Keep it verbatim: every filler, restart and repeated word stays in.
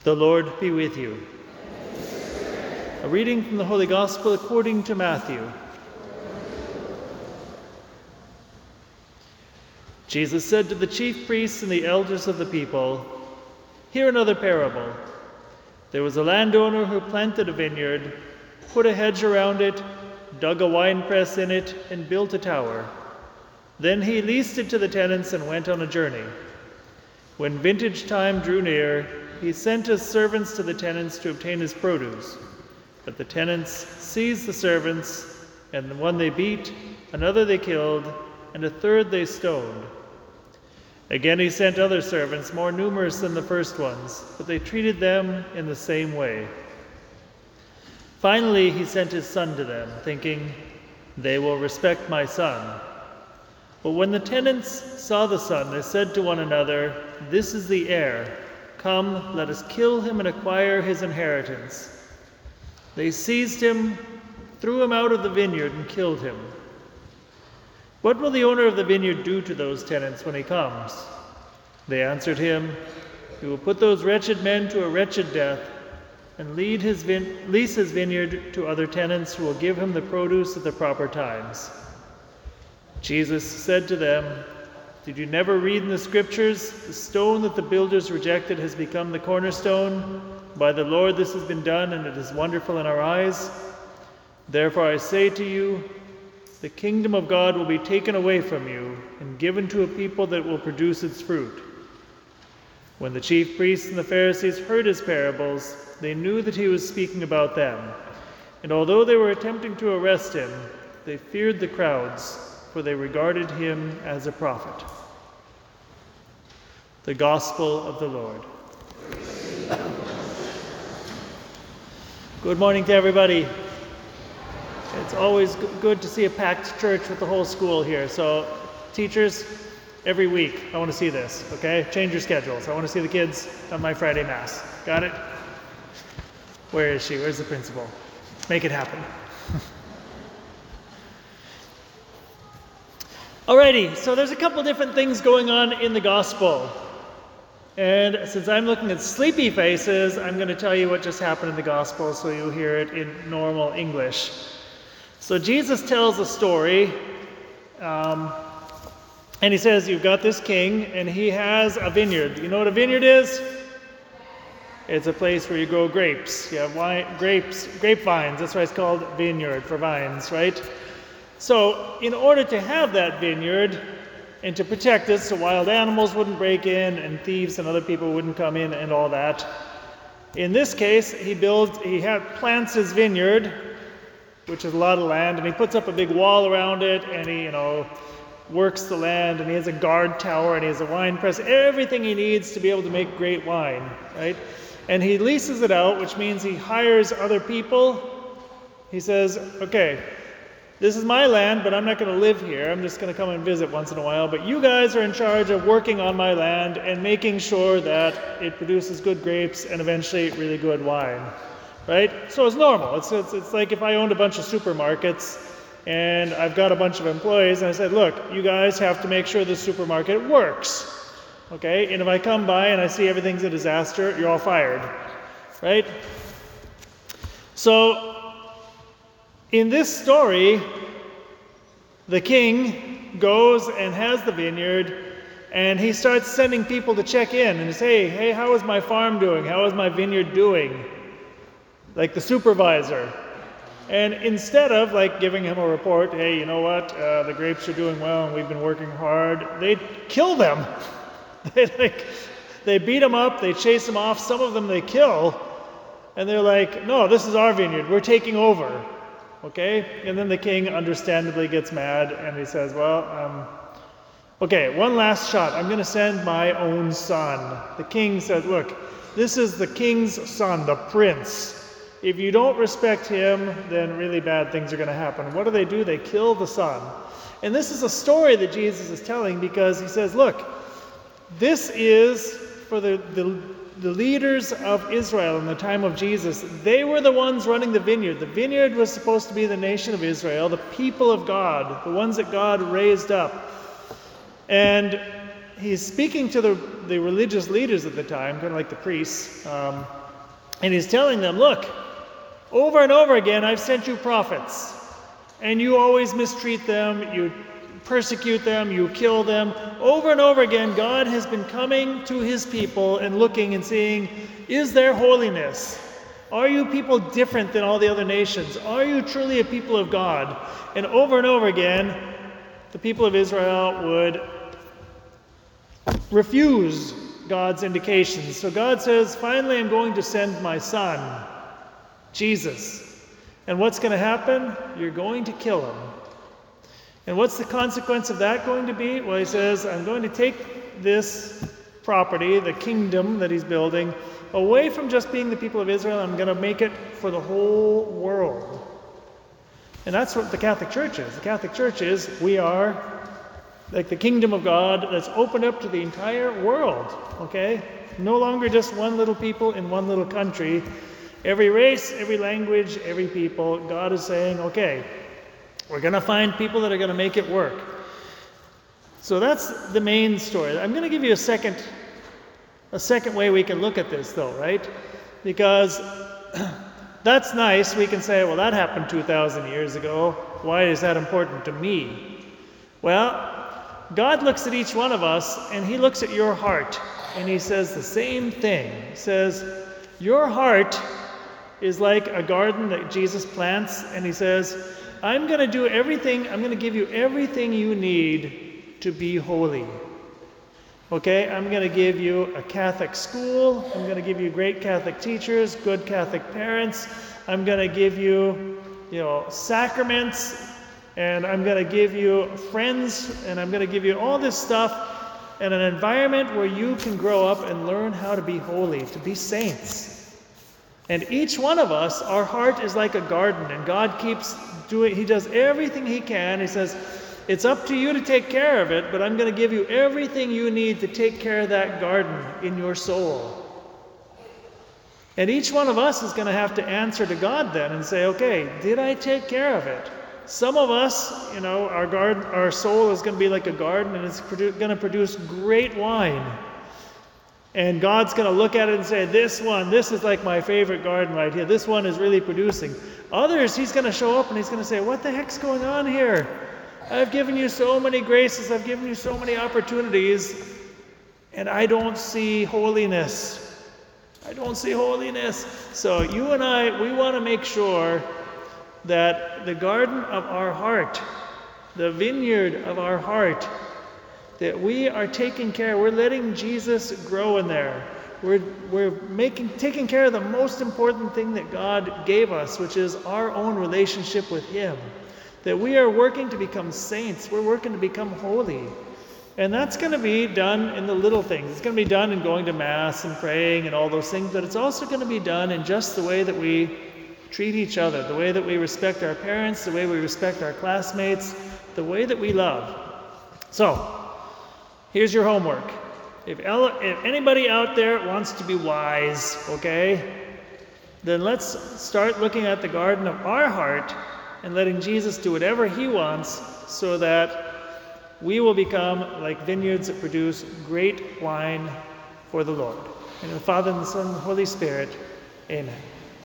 The Lord be with you. A reading from the Holy Gospel according to Matthew. Jesus said to the chief priests and the elders of the people, "Hear another parable. There was a landowner who planted a vineyard, put a hedge around it, dug a winepress in it, and built a tower. Then he leased it to the tenants and went on a journey. When vintage time drew near, he sent his servants to the tenants to obtain his produce. But the tenants seized the servants, and one they beat, another they killed, and a third they stoned. Again he sent other servants, more numerous than the first ones, but they treated them in the same way. Finally he sent his son to them, thinking, 'They will respect my son.' But when the tenants saw the son, they said to one another, 'This is the heir. Come, let us kill him and acquire his inheritance.' They seized him, threw him out of the vineyard, and killed him. What will the owner of the vineyard do to those tenants when he comes?" They answered him, "He will put those wretched men to a wretched death and lead his vin- lease his vineyard to other tenants who will give him the produce at the proper times." Jesus said to them, "Did you never read in the scriptures, 'The stone that the builders rejected has become the cornerstone? By the Lord this has been done, and it is wonderful in our eyes. Therefore I say to you, the kingdom of God will be taken away from you and given to a people that will produce its fruit." When the chief priests and the Pharisees heard his parables, they knew that he was speaking about them. And although they were attempting to arrest him, they feared the crowds, for they regarded him as a prophet. The Gospel of the Lord. Good morning to everybody. It's always g- good to see a packed church with the whole school here. So, teachers, every week, I want to see this, okay? Change your schedules. I want to see the kids on my Friday Mass. Got it? Where is she? Where's the principal? Make it happen. Alrighty, so there's a couple different things going on in the Gospel. And since I'm looking at sleepy faces, I'm going to tell you what just happened in the Gospel so you'll hear it in normal English. So Jesus tells a story, um, and he says, you've got this king, and he has a vineyard. You know what a vineyard is? It's a place where you grow grapes. You have wine, grapes, grapevines. That's why it's called vineyard, for vines, right? So in order to have that vineyard and to protect it so wild animals wouldn't break in and thieves and other people wouldn't come in and all that, in this case, he builds, he have, plants his vineyard, which is a lot of land, and he puts up a big wall around it, and he, you know, works the land, and he has a guard tower, and he has a wine press, everything he needs to be able to make great wine, right? And he leases it out, which means he hires other people. He says, okay, this is my land, but I'm not going to live here. I'm just going to come and visit once in a while. But you guys are in charge of working on my land and making sure that it produces good grapes and eventually really good wine, right? So it's normal. It's, it's, it's like if I owned a bunch of supermarkets and I've got a bunch of employees and I said, look, you guys have to make sure this supermarket works, okay? And if I come by and I see everything's a disaster, you're all fired, right? So in this story, the king goes and has the vineyard, and he starts sending people to check in and say, hey, how is my farm doing? How is my vineyard doing? Like the supervisor. And instead of like giving him a report, hey, you know what, uh, the grapes are doing well and we've been working hard, they kill them. they like, they beat them up, they chase them off, some of them they kill, and they're like, no, this is our vineyard, we're taking over. Okay? And then the king understandably gets mad and he says, well, um, okay, one last shot. I'm going to send my own son. The king says, look, this is the king's son, the prince. If you don't respect him, then really bad things are going to happen. What do they do? They kill the son. And this is a story that Jesus is telling because he says, look, this is for the, the The leaders of Israel in the time of Jesus. They were the ones running the vineyard. The vineyard was supposed to be the nation of Israel, the people of God, the ones that God raised up. And he's speaking to the the religious leaders at the time, kind of like the priests. Um, and he's telling them, look, over and over again, I've sent you prophets. And you always mistreat them, you persecute them, you kill them. Over and over again, God has been coming to his people and looking and seeing, is there holiness? Are you people different than all the other nations? Are you truly a people of God? And over and over again, the people of Israel would refuse God's indications. So God says, finally I'm going to send my son, Jesus. And what's going to happen? You're going to kill him. And what's the consequence of that going to be? Well, he says, I'm going to take this property, the kingdom that he's building, away from just being the people of Israel. I'm going to make it for the whole world. And that's what the Catholic Church is. The Catholic Church is, we are like the kingdom of God that's opened up to the entire world, okay? No longer just one little people in one little country. Every race, every language, every people, God is saying, okay, we're going to find people that are going to make it work. So that's the main story. I'm going to give you a second, a second way we can look at this, though, right? Because that's nice. We can say, well, that happened two thousand years ago. Why is that important to me? Well, God looks at each one of us, and he looks at your heart, and he says the same thing. He says, your heart is like a garden that Jesus plants, and he says, I'm going to do everything, I'm going to give you everything you need to be holy. Okay, I'm going to give you a Catholic school, I'm going to give you great Catholic teachers, good Catholic parents, I'm going to give you, you know, sacraments, and I'm going to give you friends, and I'm going to give you all this stuff, and an environment where you can grow up and learn how to be holy, to be saints. And each one of us, our heart is like a garden, and God keeps doing, he does everything he can. He says, it's up to you to take care of it, but I'm going to give you everything you need to take care of that garden in your soul. And each one of us is going to have to answer to God then and say, okay, did I take care of it? Some of us, you know, our garden, our soul is going to be like a garden, and it's produ- going to produce great wine. And God's going to look at it and say, this one, this is like my favorite garden right here. This one is really producing. Others, he's going to show up and he's going to say, what the heck's going on here? I've given you so many graces. I've given you so many opportunities. And I don't see holiness. I don't see holiness. So you and I, we want to make sure that the garden of our heart, the vineyard of our heart, that we are taking care, we're letting Jesus grow in there. We're, we're making, taking care of the most important thing that God gave us, which is our own relationship with him. That we are working to become saints. We're working to become holy. And that's going to be done in the little things. It's going to be done in going to Mass and praying and all those things, but it's also going to be done in just the way that we treat each other, the way that we respect our parents, the way we respect our classmates, the way that we love. So, here's your homework. If, if anybody out there wants to be wise, okay, then let's start looking at the garden of our heart and letting Jesus do whatever he wants so that we will become like vineyards that produce great wine for the Lord. In the Father, and the Son, and the Holy Spirit, amen.